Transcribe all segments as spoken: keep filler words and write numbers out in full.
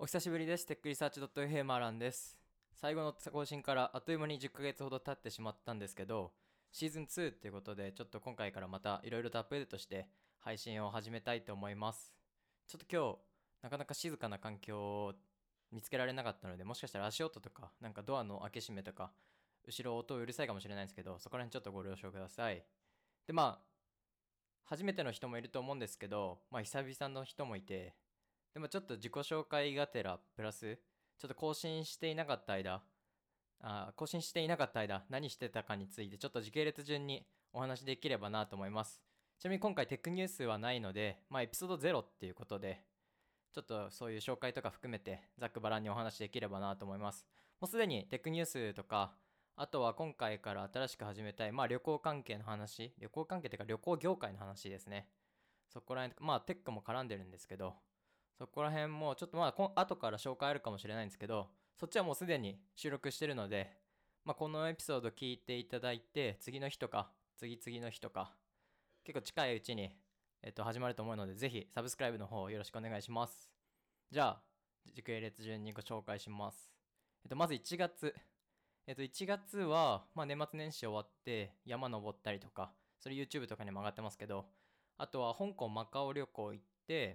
お久しぶりです。テックリサーチ .fm アランです。最後の更新からあっという間にじゅっかげつほど経ってしまったんですけど、シーズンツーっていうことで、ちょっと今回からまたいろいろとアップデートして配信を始めたいと思います。ちょっと今日、なかなか静かな環境を見つけられなかったので、もしかしたら足音とか、なんかドアの開け閉めとか、後ろ音うるさいかもしれないんですけど、そこら辺ちょっとご了承ください。で、まあ、初めての人もいると思うんですけど、まあ久々の人もいて、でもちょっと自己紹介がてら、プラス、ちょっと更新していなかった間、あ更新していなかった間、何してたかについて、ちょっと時系列順にお話できればなと思います。ちなみに今回テックニュースはないので、まあエピソードゼロっていうことで、ちょっとそういう紹介とか含めて、ざっくばらんにお話できればなと思います。もうすでにテックニュースとか、あとは今回から新しく始めたい、まあ旅行関係の話、旅行関係というか旅行業界の話ですね。そこら辺、まあテックも絡んでるんですけど、そこら辺もちょっとまあこ後から紹介あるかもしれないんですけど、そっちはもうすでに収録してるので、まあこのエピソード聞いていただいて、次の日とか、次々の日とか、結構近いうちに、えっと、始まると思うので、ぜひサブスクライブの方よろしくお願いします。じゃあ、時系列順にご紹介します。えっと、まずいちがつ。えっと、いちがつは、まあ年末年始終わって山登ったりとか、それ YouTube とかにも上がってますけど、あとは香港マカオ旅行行って、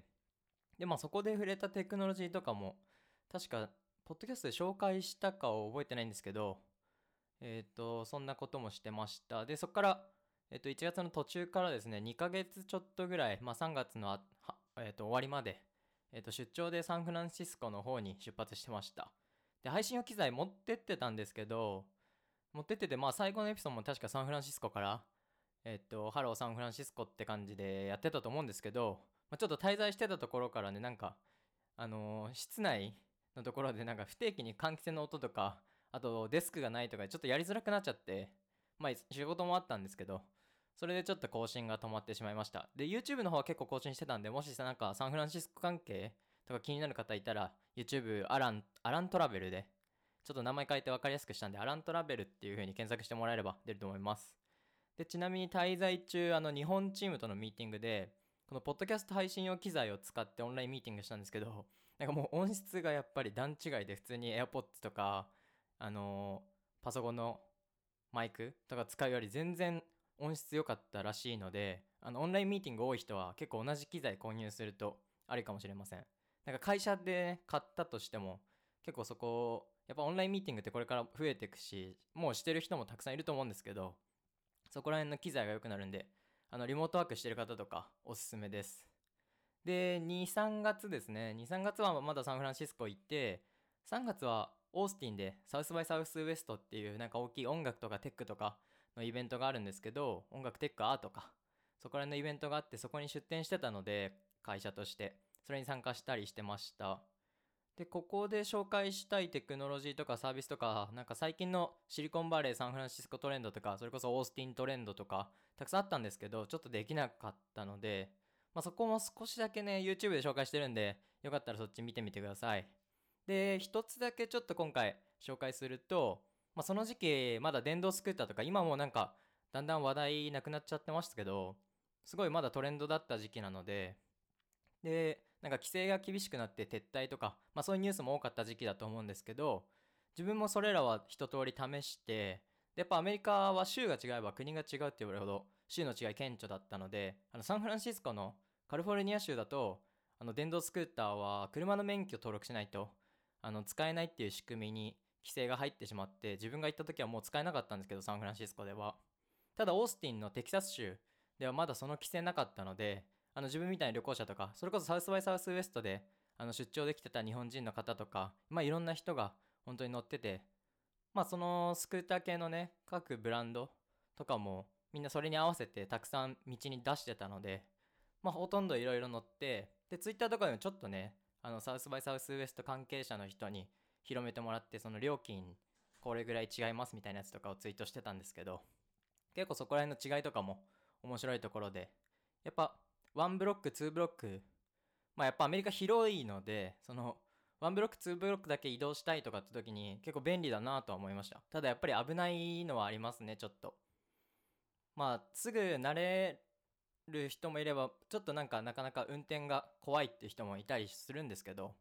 で、まあそこで触れたテクノロジーとかも、確か、ポッドキャストで紹介したかを覚えてないんですけど、えっと、そんなこともしてました。で、そこから、えっと、いちがつの途中からですね、にかげつちょっとぐらい、まあさんがつのあ、はえっと、終わりまで、えっと、出張でサンフランシスコの方に出発してました。で、配信用機材持ってってたんですけど、持ってってて、まあ最後のエピソードも確かサンフランシスコから、えっと、ハローサンフランシスコって感じでやってたと思うんですけど、まあ、ちょっと滞在してたところからね、なんか、あのー室内のところでなんか不定期に換気扇の音とか、あとデスクがないとかでちょっとやりづらくなっちゃって、まあ仕事もあったんですけど、それでちょっと更新が止まってしまいました。で、YouTube の方は結構更新してたんで、もしさ、なんかサンフランシスコ関係とか気になる方いたら、YouTube アラン、アラントラベルで、ちょっと名前変えて分かりやすくしたんで、アラントラベルっていう風に検索してもらえれば出ると思います。で、ちなみに滞在中、あの、日本チームとのミーティングで、このポッドキャスト配信用機材を使ってオンラインミーティングしたんですけど、なんかもう音質がやっぱり段違いで普通に AirPods とか、あのーパソコンのマイクとか使うより全然音質良かったらしいので、あの、オンラインミーティング多い人は結構同じ機材購入するとありかもしれません。なんか会社で買ったとしても、結構そこ、やっぱオンラインミーティングってこれから増えていくし、もうしてる人もたくさんいると思うんですけど、そこら辺の機材が良くなるんで、あの、リモートワークしてる方とかおすすめです。で、に、さんがつですね。に、さんがつはまだサンフランシスコ行って、さんがつはオースティンでサウスバイサウスウエストっていうなんか大きい音楽とかテックとかのイベントがあるんですけど、音楽テックアートか。そこら辺のイベントがあってそこに出展してたので、会社として。それに参加したりしてました。で、ここで紹介したいテクノロジーとかサービスとか、なんか最近のシリコンバレー、サンフランシスコトレンドとか、それこそオースティントレンドとか、たくさんあったんですけど、ちょっとできなかったので、まあ、そこも少しだけね、YouTube で紹介してるんで、よかったらそっち見てみてください。で、一つだけちょっと今回紹介すると、まあ、その時期、まだ電動スクーターとか、今もなんか、だんだん話題なくなっちゃってましたけど、すごいまだトレンドだった時期なので、で、なんか規制が厳しくなって撤退とか、まあそういうニュースも多かった時期だと思うんですけど、自分もそれらは一通り試して、で、やっぱアメリカは州が違えば国が違うって言われるほど、州の違い顕著だったので、あのサンフランシスコのカリフォルニア州だと、あの電動スクーターは車の免許登録しないと、あの使えないっていう仕組みに規制が入ってしまって、自分が行った時はもう使えなかったんですけど、サンフランシスコでは。ただオースティンのテキサス州ではまだその規制なかったので、あの自分みたいな旅行者とか、それこそサウスバイサウスウエストで、あの出張できてた日本人の方とか、まあいろんな人が本当に乗ってて、まあそのスクーター系のね、各ブランドとかもみんなそれに合わせてたくさん道に出してたので、まあほとんどいろいろ乗って、で、ツイッターとかでもちょっとね、あのサウスバイサウスウエスト関係者の人に広めてもらって、その料金これぐらい違いますみたいなやつとかをツイートしてたんですけど、結構そこら辺の違いとかも面白いところで、やっぱワンブロック、ツーブロック、まあやっぱアメリカ広いので、そのワンブロック、ツーブロックだけ移動したいとかって時に結構便利だなとは思いました。ただやっぱり危ないのはありますね、ちょっと。まあすぐ慣れる人もいれば、ちょっとなんかなかなか運転が怖いっていう人もいたりするんですけど、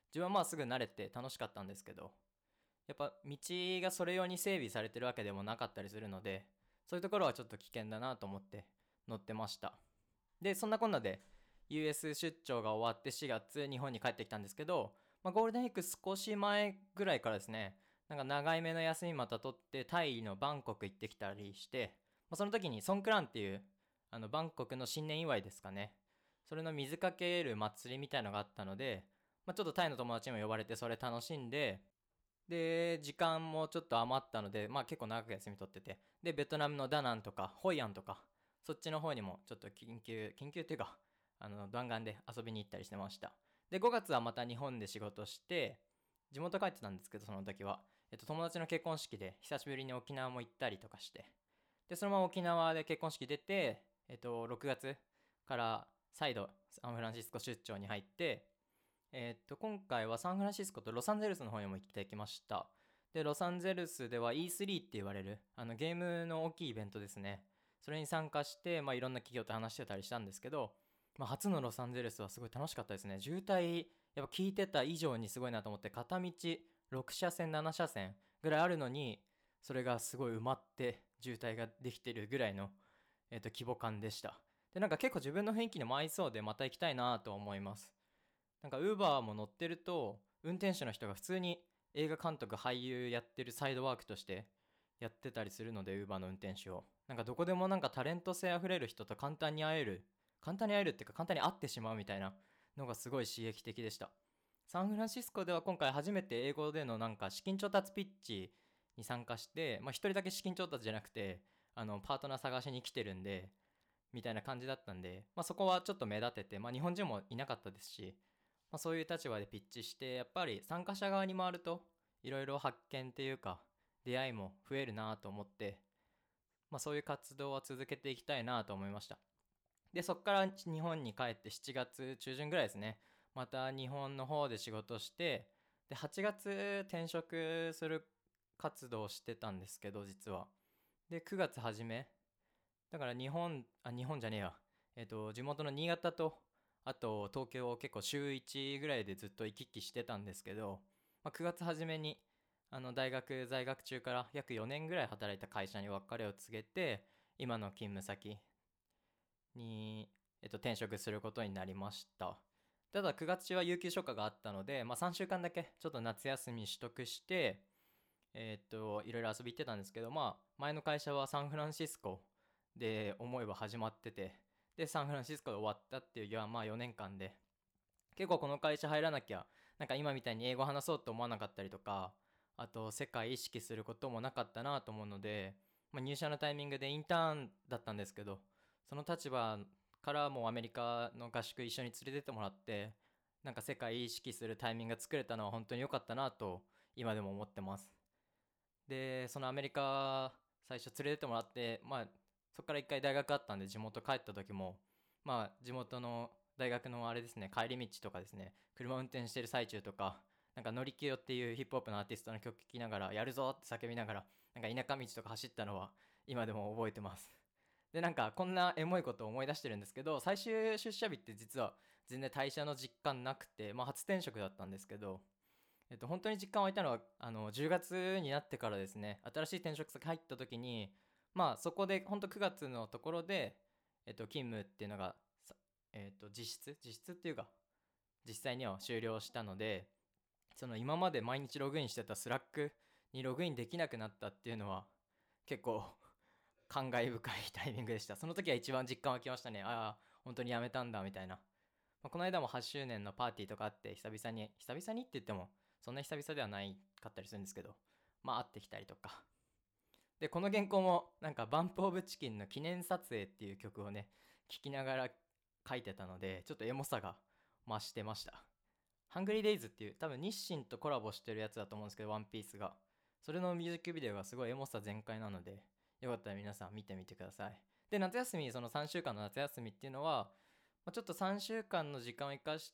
自分はまあすぐ慣れて楽しかったんですけど、やっぱ道がそれ用に整備されてるわけでもなかったりするので、そういうところはちょっと危険だなと思って乗ってました。でそんなこんなで ユーエス 出張が終わってしがつ日本に帰ってきたんですけど、まあ、ゴールデンウィーク少し前ぐらいからですね、なんか長い目の休みまた取ってタイのバンコク行ってきたりして、まあ、その時にソンクランっていうあのバンコクの新年祝いですかね、それの水かける祭りみたいのがあったので、まあ、ちょっとタイの友達にも呼ばれてそれ楽しんで、で時間もちょっと余ったので、まあ結構長く休み取ってて、でベトナムのダナンとかホイアンとかそっちの方にもちょっと緊急緊急っていうかあの弾丸で遊びに行ったりしてました。でごがつはまた日本で仕事して地元帰ってたんですけど、その時は、えっと、友達の結婚式で久しぶりに沖縄も行ったりとかして、でそのまま沖縄で結婚式出て、えっと、ろくがつから再度サンフランシスコ出張に入って、えっと今回はサンフランシスコとロサンゼルスの方にも行ってきました。でロサンゼルスでは イースリー って言われるあのゲームの大きいイベントですね、それに参加して、まあ、いろんな企業と話してたりしたんですけど、まあ、初のロサンゼルスはすごい楽しかったですね。渋滞やっぱ聞いてた以上にすごいなと思って、片道ろくしゃせんななしゃせんぐらいあるのに、それがすごい埋まって渋滞ができてるぐらいの、えー、と規模感でした。でなんか結構自分の雰囲気にも合いそうでまた行きたいなと思います。なんかウーバーも乗ってると運転手の人が普通に映画監督俳優やってるサイドワークとしてやってたりするので、ウーバーの運転手をなんかどこでもなんかタレント性あふれる人と簡単に会える簡単に会えるっていうか簡単に会ってしまうみたいなのがすごい刺激的でした。サンフランシスコでは今回初めて英語でのなんか資金調達ピッチに参加して、まあ、一人だけ資金調達じゃなくてあのパートナー探しに来てるんでみたいな感じだったんで、まあ、そこはちょっと目立てて、まあ、日本人もいなかったですし、まあ、そういう立場でピッチしてやっぱり参加者側に回るといろいろ発見っていうか出会いも増えるなと思って、まあ、そういう活動は続けていきたいなと思いました。でそっから日本に帰ってしちがつ中旬ぐらいですね、また日本の方で仕事して、ではちがつ転職する活動をしてたんですけど実は、でくがつ初めだから日本あ日本じゃねえや、えっと地元の新潟とあと東京を結構週いちぐらいでずっと行き来してたんですけど、まあ、くがつ初めにあの大学在学中から約よねんぐらい働いた会社に別れを告げて、今の勤務先に、えっと、転職することになりました。ただくがつ中は有給消化があったので、まあ、さんしゅうかんだけちょっと夏休み取得して、えっといろいろ遊び行ってたんですけど、まあ前の会社はサンフランシスコで思えば始まってて、でサンフランシスコで終わったっていう、いやまあよねんかんで結構この会社入らなきゃなんか今みたいに英語話そうと思わなかったりとか、あと世界意識することもなかったなと思うので、まあ、入社のタイミングでインターンだったんですけど、その立場からもうアメリカの合宿一緒に連れてってもらって、なんか世界意識するタイミングが作れたのは本当に良かったなと今でも思ってます。でそのアメリカ最初連れてってもらって、まあそこから一回大学あったんで地元帰った時も、まあ地元の大学のあれですね、帰り道とかですね、車運転してる最中とか、なんかノリキヨっていうヒップホップのアーティストの曲聴きながらやるぞって叫びながらなんか田舎道とか走ったのは今でも覚えてます。でなんかこんなエモいことを思い出してるんですけど、最終出社日って実は全然退社の実感なくて、まあ初転職だったんですけど、えっと、本当に実感湧いたのはあのじゅうがつになってからですね。新しい転職先入った時に、まあそこで本当くがつのところで、えっと、勤務っていうのがえっと、実質実質っていうか実際には終了したので、その今まで毎日ログインしてたスラックにログインできなくなったっていうのは結構感慨深いタイミングでした。その時は一番実感湧きましたね。ああ本当にやめたんだみたいな。まあ、この間もはっしゅうねんのパーティーとかあって、久々に久々にって言ってもそんな久々ではないかったりするんですけど、まあ会ってきたりとかで、この原稿もなんかバンプオブチキンの記念撮影っていう曲をね聴きながら書いてたので、ちょっとエモさが増してました。ハングリーデイズっていう多分日清とコラボしてるやつだと思うんですけど、ワンピースがそれのミュージックビデオがすごいエモさ全開なので、よかったら皆さん見てみてください。で夏休み、そのさんしゅうかんの夏休みっていうのは、まあ、ちょっとさんしゅうかんの時間を生かして、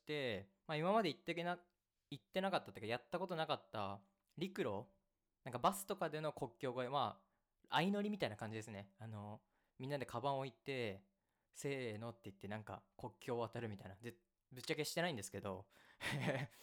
まあ、今まで行ってけな行ってなかったというかやったことなかった陸路、なんかバスとかでの国境越え、まあ相乗りみたいな感じですね。あのみんなでカバンを置いてせーのって言ってなんか国境を渡るみたいなで、ぶっちゃけしてないんですけど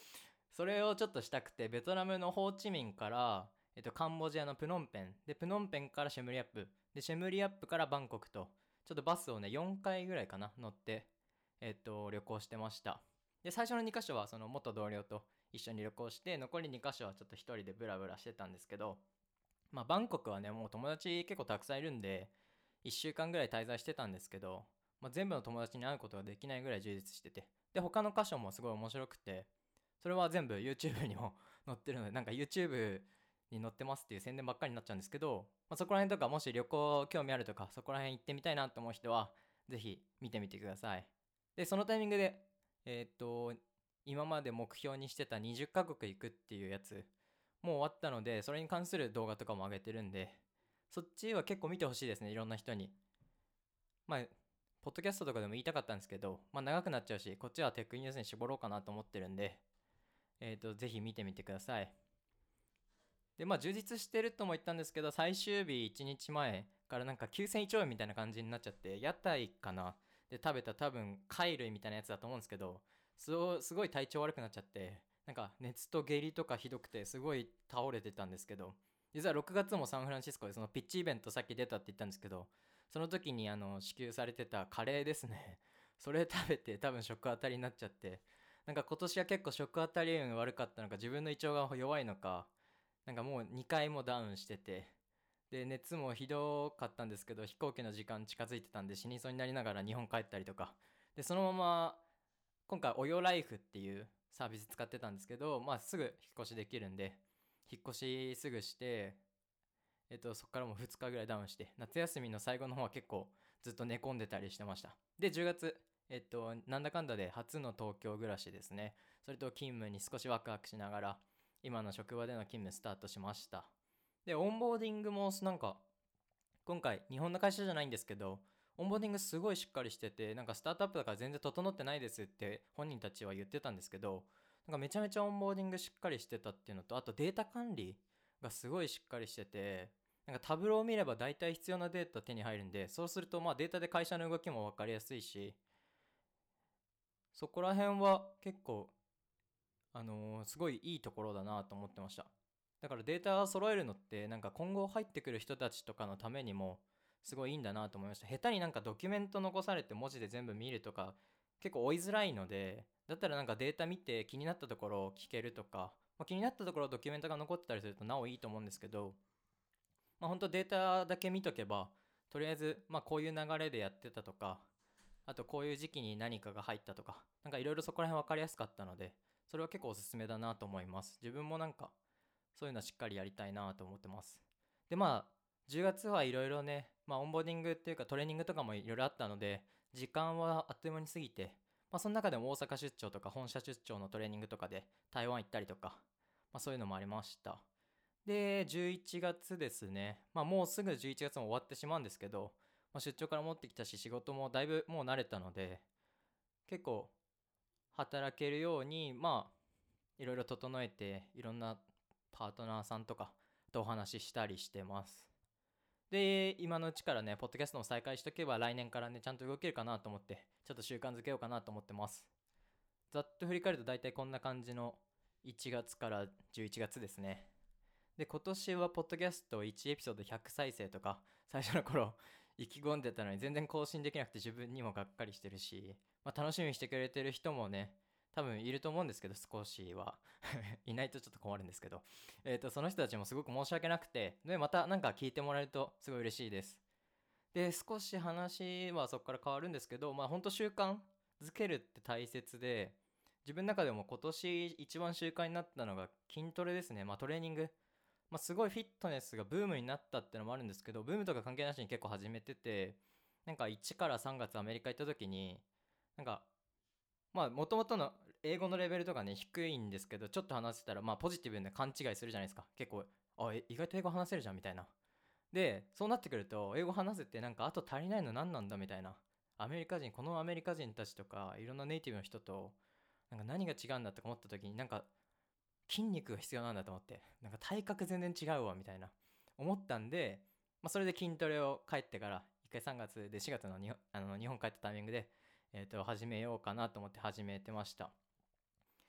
それをちょっとしたくて、ベトナムのホーチミンから、えっと、カンボジアのプノンペンで、プノンペンからシェムリアップで、シェムリアップからバンコクと、ちょっとバスをねよんかいぐらいかな乗って、えっと、旅行してました。で最初のにかしょはその元同僚と一緒に旅行して、残りにかしょはちょっと一人でブラブラしてたんですけど、まあバンコクはねもう友達結構たくさんいるんでいっしゅうかんぐらい滞在してたんですけど、まあ、全部の友達に会うことができないぐらい充実してて、で他の箇所もすごい面白くて、それは全部 YouTube にも載ってるので、なんか YouTube に載ってますっていう宣伝ばっかりになっちゃうんですけど、まあ、そこら辺とかもし旅行興味あるとかそこら辺行ってみたいなと思う人はぜひ見てみてください。でそのタイミングでえーっと今まで目標にしてたにじゅっカ国行くっていうやつもう終わったので、それに関する動画とかも上げてるんで、そっちは結構見てほしいですね、いろんな人に。まあポッドキャストとかでも言いたかったんですけど、まあ長くなっちゃうし、こっちはテックニュースに絞ろうかなと思ってるんで、えっ、とぜひ見てみてください。でまあ充実してるとも言ったんですけど、最終日いちにちまえからなんかきゅうせんいちおうえんみたいな感じになっちゃって、屋台かなで食べた多分貝類みたいなやつだと思うんですけど、すすごい体調悪くなっちゃって、なんか熱と下痢とかひどくてすごい倒れてたんですけど、実はろくがつもサンフランシスコでそのピッチイベントさっき出たって言ったんですけど、その時にあの支給されてたカレーですね、それ食べて多分食当たりになっちゃって、なんか今年は結構食当たり運悪かったのか自分の胃腸が弱いのか、なんかもうにかいもダウンしてて、で熱もひどかったんですけど、飛行機の時間近づいてたんで死にそうになりながら日本帰ったりとかで、そのまま今回およライフっていうサービス使ってたんですけど、まあすぐ引っ越しできるんで引っ越しすぐして、えっとそこからもうふつかぐらいダウンして、夏休みの最後の方は結構ずっと寝込んでたりしてました。でじゅうがつ、えっとなんだかんだで初の東京暮らしですね。それと勤務に少しワクワクしながら今の職場での勤務スタートしました。でオンボーディングもなんか今回日本の会社じゃないんですけど、オンボーディングすごいしっかりしてて、なんかスタートアップだから全然整ってないですって本人たちは言ってたんですけど、なんかめちゃめちゃオンボーディングしっかりしてたっていうのと、あとデータ管理がすごいしっかりしてて、なんかタブローを見れば大体必要なデータ手に入るんで、そうするとまあデータで会社の動きも分かりやすいし、そこら辺は結構あのーすごいいいところだなと思ってました。だからデータ揃えるのってなんか今後入ってくる人たちとかのためにもすごいいいんだなと思いました。下手になんかドキュメント残されて文字で全部見るとか結構追いづらいので、だったらなんかデータ見て気になったところを聞けるとか、まあ、気になったところドキュメントが残ってたりするとなおいいと思うんですけど、まあ本当データだけ見とけば、とりあえずまあこういう流れでやってたとか、あとこういう時期に何かが入ったとか、なんかいろいろそこら辺分かりやすかったので、それは結構おすすめだなと思います。自分もなんかそういうのしっかりやりたいなと思ってます。でまあじゅうがつはいろいろね、まあオンボーディングっていうかトレーニングとかもいろいろあったので、時間はあっという間に過ぎて、まあその中でも大阪出張とか本社出張のトレーニングとかで台湾行ったりとか、まあそういうのもありました。でじゅういちがつですね、まあもうすぐじゅういちがつも終わってしまうんですけど、まあ、出張から持ってきたし仕事もだいぶもう慣れたので、結構働けるようにまあいろいろ整えて、いろんなパートナーさんとかとお話ししたりしてます。で今のうちからねポッドキャストも再開しとけば来年からねちゃんと動けるかなと思って、ちょっと習慣づけようかなと思ってます。ざっと振り返ると大体こんな感じのいちがつからじゅういちがつですね。で今年はポッドキャストいちエピソードひゃく再生とか最初の頃意気込んでたのに全然更新できなくて自分にもがっかりしてるし、まあ、楽しみにしてくれてる人もね多分いると思うんですけど、少しはいないとちょっと困るんですけど、えーとその人たちもすごく申し訳なくて、でまたなんか聞いてもらえるとすごい嬉しいです。で少し話はそこから変わるんですけど、まあ本当習慣づけるって大切で、自分の中でも今年一番習慣になったのが筋トレですね。まあトレーニング、まあ、すごいフィットネスがブームになったってのもあるんですけど、ブームとか関係なしに結構始めてて、なんかいちからさんがつアメリカ行った時に、なんかまあもともとの英語のレベルとかね低いんですけど、ちょっと話せたらまあポジティブで勘違いするじゃないですか、結構。あ、意外と英語話せるじゃんみたいな。でそうなってくると英語話せてなんかあと足りないの何なんだみたいな、アメリカ人このアメリカ人たちとかいろんなネイティブの人となんか何が違うんだとか思った時に、なんか筋肉が必要なんだと思って、なんか体格全然違うわみたいな思ったんで、まあ、それで筋トレを帰ってから一回さんがつでしがつのにあの日本帰ったタイミングで、えー、と始めようかなと思って始めてました。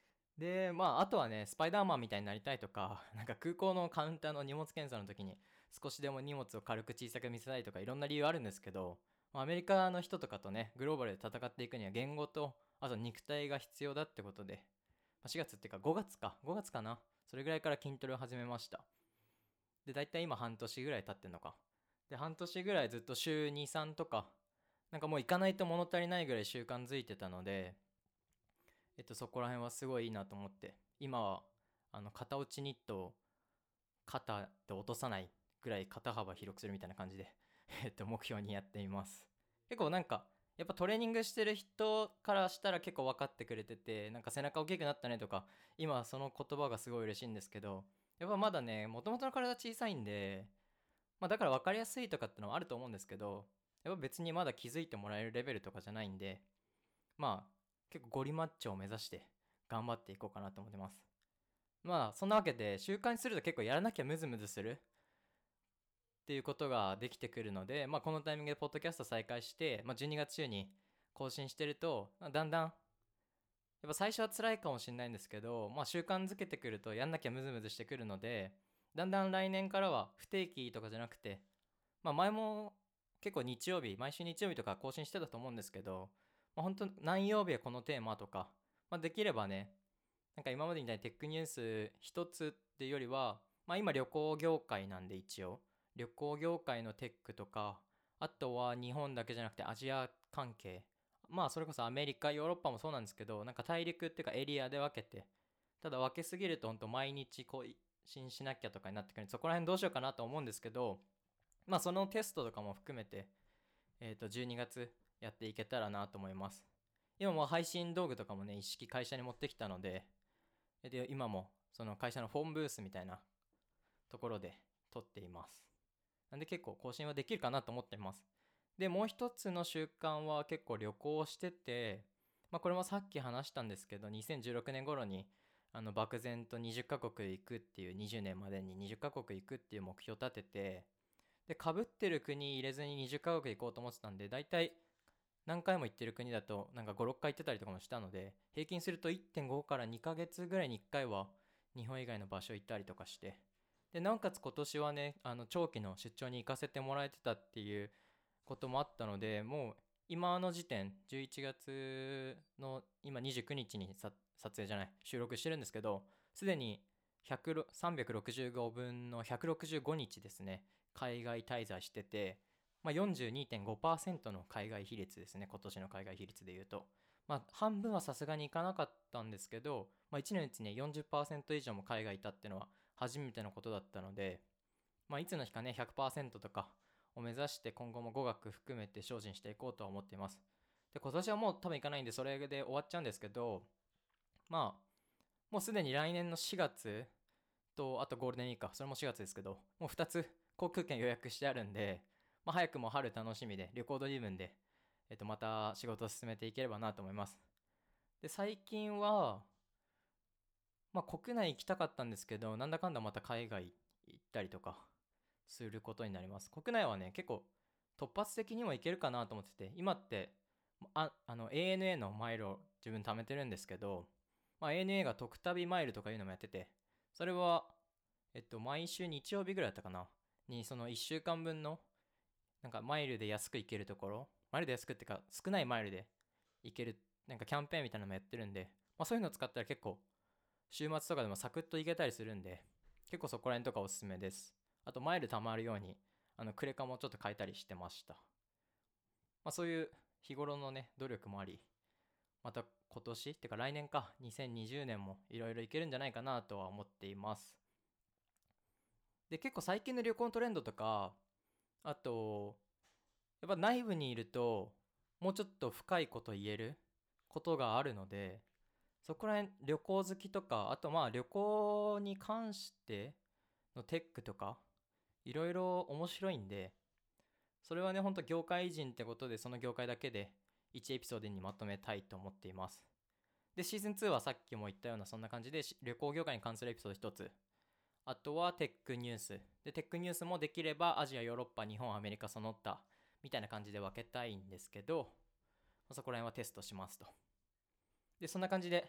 で、まあ、あとはね、スパイダーマンみたいになりたいとか、なんか空港のカウンターの荷物検査の時に少しでも荷物を軽く小さく見せたいとかいろんな理由あるんですけど、まあアメリカの人とかとね、グローバルで戦っていくには言語と、あと肉体が必要だってことで、まあしがつっていうかごがつか、ごがつかな。それぐらいから筋トレを始めました。で、だいたい今半年ぐらい経ってんのか。で、半年ぐらいずっと週に、さんとか、なんかもう行かないと物足りないぐらい習慣づいてたので、えっと、そこら辺はすごいいいなと思って、今は、あの、肩落ちニットを肩で落とさないぐらい肩幅広くするみたいな感じでえっと、目標にやっています。結構なんか、やっぱトレーニングしてる人からしたら結構分かってくれてて、なんか背中大きくなったねとか、今はその言葉がすごい嬉しいんですけど、やっぱまだね、もともとの体小さいんで、まあだから分かりやすいとかってのはあると思うんですけど、やっぱ別にまだ気づいてもらえるレベルとかじゃないんで、まあ結構ゴリマッチョを目指して頑張っていこうかなと思ってます。まあそんなわけで習慣にすると結構やらなきゃムズムズするっていうことができてくるので、まあ、このタイミングでポッドキャスト再開して、まあ、じゅうにがつ中に更新してると、まあ、だんだんやっぱ最初は辛いかもしれないんですけど、まあ、習慣づけてくるとやんなきゃムズムズしてくるので、だんだん来年からは不定期とかじゃなくて、まあ、前も結構日曜日毎週日曜日とか更新してたと思うんですけど、まあ、本当何曜日はこのテーマとか、まあ、できればね、なんか今までみたいにテックニュース一つっていうよりは、まあ、今旅行業界なんで一応旅行業界のテックとか、あとは日本だけじゃなくてアジア関係、まあそれこそアメリカヨーロッパもそうなんですけど、なんか大陸っていうかエリアで分けて、ただ分けすぎると本当毎日更新しなきゃとかになってくるんで、そこら辺どうしようかなと思うんですけど、まあそのテストとかも含めて、えっとじゅうにがつやっていけたらなと思います。今も配信道具とかもね一式会社に持ってきたので、で今もその会社のフォンブースみたいなところで撮っています。なんで結構更新はできるかなと思っています。でもう一つの習慣は結構旅行してて、まあ、これもさっき話したんですけどにせんじゅうろくねん頃にあの漠然とにじゅっカ国行くっていう、にじゅうねんまでににじゅっカ国行くっていう目標を立てて、でかぶってる国入れずににじゅっカ国行こうと思ってたんで、だいたい何回も行ってる国だとなんかご、ろっかい行ってたりとかもしたので、平均するといってんごからにかげつぐらいにいっかいは日本以外の場所行ったりとかして、でなおかつ今年はね、あの長期の出張に行かせてもらえてたっていうこともあったので、もう今の時点じゅういちがつの今にじゅうくにちにさ撮影じゃない収録してるんですけど、すでにさんびゃくろくじゅうごぶんのひゃくろくじゅうごにちですね、海外滞在してて、まあ、よんじゅうにてんごパーセント の海外比率ですね、今年の海外比率でいうと。まあ、半分はさすがにいかなかったんですけど、まあ、いちねんのうちに よんじゅっパーセント 以上も海外いたっていうのは初めてのことだったので、まあ、いつの日かね、ひゃくパーセントとかを目指して今後も語学含めて精進していこうとは思っています。で、今年はもう多分いかないんで、それで終わっちゃうんですけど、まあ、もうすでに来年のしがつと、あとゴールデンウィークか、それもしがつですけど、もうふたつ航空券予約してあるんで、まあ、早くも春楽しみで、旅行ドリブンで、えっと、また仕事を進めていければなと思います。で、最近は、まあ、国内行きたかったんですけど、なんだかんだまた海外行ったりとかすることになります。国内はね、結構突発的にも行けるかなと思ってて、今って、あ、あの エーエヌエー のマイルを自分貯めてるんですけど、まあ、エーエヌエー が特旅マイルとかいうのもやってて、それは、えっと、毎週日曜日ぐらいだったかな、にそのいっしゅうかんぶんのなんかマイルで安く行けるところ、マイルで安くってか少ないマイルで行けるなんかキャンペーンみたいなのもやってるんで、まあ、そういうのを使ったら結構週末とかでもサクッと行けたりするんで、結構そこら辺とかおすすめです。あとマイル貯まるようにあのクレカもちょっと変えたりしてました。まあ、そういう日頃のね努力もあり、また今年ってか来年かにせんにじゅうねんもいろいろいけるんじゃないかなとは思っています。で結構最近の旅行のトレンドとか、あとやっぱ内部にいるともうちょっと深いこと言えることがあるので、そこら辺旅行好きとか、あとまあ旅行に関してのテックとかいろいろ面白いんで、それはねほんと業界人ってことでその業界だけでいちエピソードにまとめたいと思っています。でシーズンツーはさっきも言ったようなそんな感じで旅行業界に関するエピソードひとつ、あとはテックニュースで、テックニュースもできればアジアヨーロッパ日本アメリカその他みたいな感じで分けたいんですけど、そこら辺はテストしますと。でそんな感じで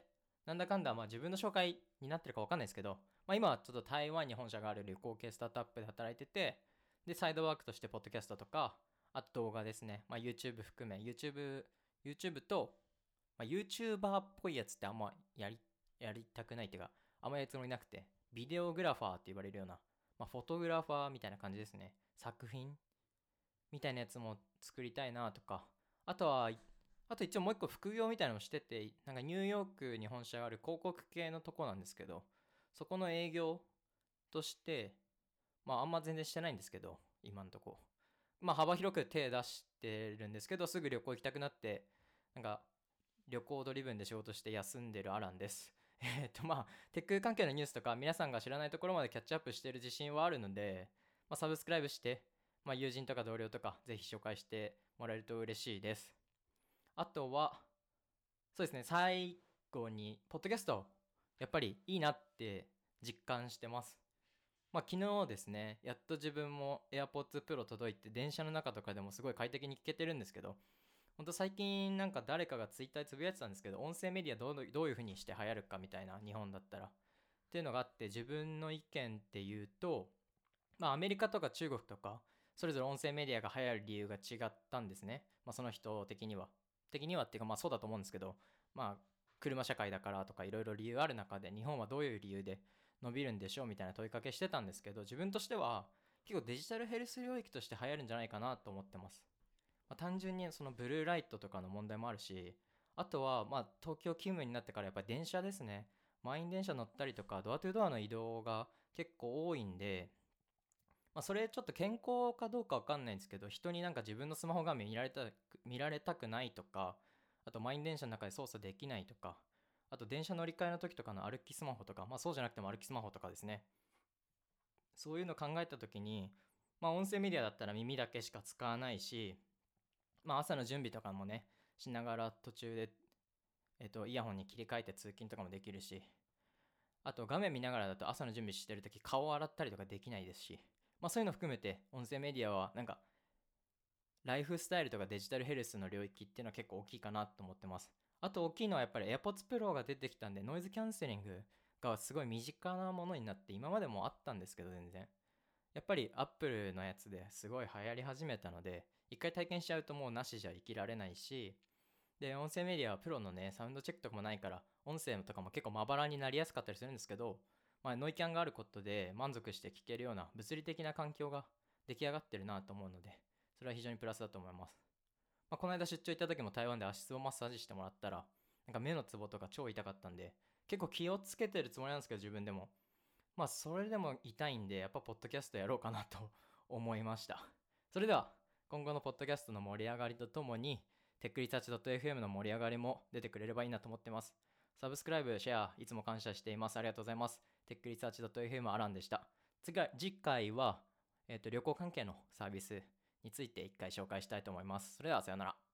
なんだかんだまあ自分の紹介になってるか分かんないですけど、まあ、今はちょっと台湾に本社がある旅行系スタートアップで働いてて、でサイドワークとしてポッドキャストとか、あと動画ですね、まあ、YouTube 含め YouTube, YouTube と、まあ、YouTuber っぽいやつってあんまやりやりたくないっていうか、あんまやるつもりなくて、ビデオグラファーって言われるような、まあ、フォトグラファーみたいな感じですね。作品みたいなやつも作りたいなとか、あとはあと一応もう一個副業みたいなのをしてて、なんかニューヨークに本社がある広告系のとこなんですけど、そこの営業として、まああんま全然してないんですけど、今んとこ。まあ幅広く手出してるんですけど、すぐ旅行行きたくなって、なんか旅行ドリブンで仕事して休んでるアランです。えっとまあ、テック関係のニュースとか皆さんが知らないところまでキャッチアップしてる自信はあるので、まあ、サブスクライブして、まあ、友人とか同僚とかぜひ紹介してもらえると嬉しいです。あとは、そうですね、最後に、ポッドキャスト、やっぱりいいなって実感してます。まあ、昨日ですね、やっと自分も AirPods Pro 届いて、電車の中とかでもすごい快適に聞けてるんですけど、ほんと最近なんか誰かが Twitter でつぶやいてたんですけど、音声メディアどうどういう風にして流行るかみたいな、日本だったら。っていうのがあって、自分の意見っていうと、まあ、アメリカとか中国とか、それぞれ音声メディアが流行る理由が違ったんですね。まあ、その人的には。的にはっていうか、まあそうだと思うんですけど、まあ、車社会だからとかいろいろ理由ある中で、日本はどういう理由で伸びるんでしょうみたいな問いかけしてたんですけど、自分としては結構デジタルヘルス領域として流行るんじゃないかなと思ってます。まあ、単純にそのブルーライトとかの問題もあるし、あとはまあ東京勤務になってからやっぱり電車ですね。満員電車乗ったりとかドアトゥドアの移動が結構多いんで、まあ、それちょっと健康かどうかわかんないんですけど、人になんか自分のスマホ画面見られた見られたくないとか、あと満員電車の中で操作できないとか、あと電車乗り換えの時とかの歩きスマホとか、まあそうじゃなくても歩きスマホとかですね。そういうの考えた時に、まあ音声メディアだったら耳だけしか使わないし、まあ朝の準備とかもね、しながら途中で、えっと、イヤホンに切り替えて通勤とかもできるし、あと画面見ながらだと朝の準備してるとき顔を洗ったりとかできないですし、まあそういうの含めて音声メディアはなんかライフスタイルとかデジタルヘルスの領域っていうのは結構大きいかなと思ってます。あと大きいのはやっぱり AirPods Pro が出てきたんで、ノイズキャンセリングがすごい身近なものになって、今までもあったんですけど全然。やっぱり Apple のやつですごい流行り始めたので、一回体験しちゃうともうなしじゃ生きられないし、で、音声メディアはプロのね、サウンドチェックとかもないから、音声とかも結構まばらになりやすかったりするんですけど、まあ、ノイキャンがあることで満足して聞けるような物理的な環境が出来上がってるなと思うので、それは非常にプラスだと思います。まあ、この間出張行った時も台湾で足つぼマッサージしてもらったら、なんか目のツボとか超痛かったんで、結構気をつけてるつもりなんですけど、自分でも。まあ、それでも痛いんで、やっぱポッドキャストやろうかなと思いました。それでは、今後のポッドキャストの盛り上がりとともに、テックリサーチ .fm の盛り上がりも出てくれればいいなと思ってます。サブスクライブ、シェア、いつも感謝しています。ありがとうございます。テックリサーチ .fm アランでした。次回次回は、えっと、旅行関係のサービスについて一回紹介したいと思います。それでは、さようなら。